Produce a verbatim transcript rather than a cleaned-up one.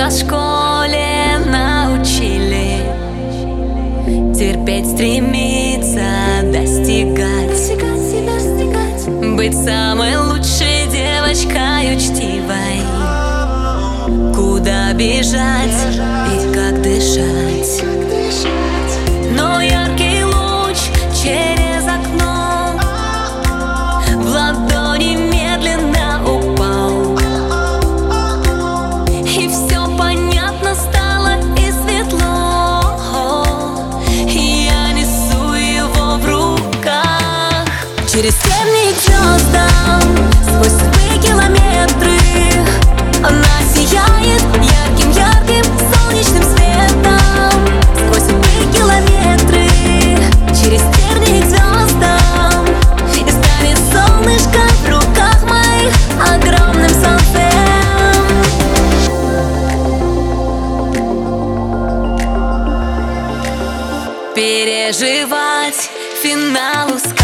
тебя в школе научили терпеть, стремиться, достигать, достигать себя, достигать. Быть самой лучшей девочкой учтивой. Куда бежать и как дышать. Но яркий луч через окно в ладони медленно упал, и все понятно стало и светло. И я несу его в руках через тернии к звездам, сквозь сырые километры. Она сияет ярким-ярким солнечным светом, сквозь сырые километры, через тернии к звездам. И станет солнышко в руках моих огромным солнцем. Переживать финал ускорить.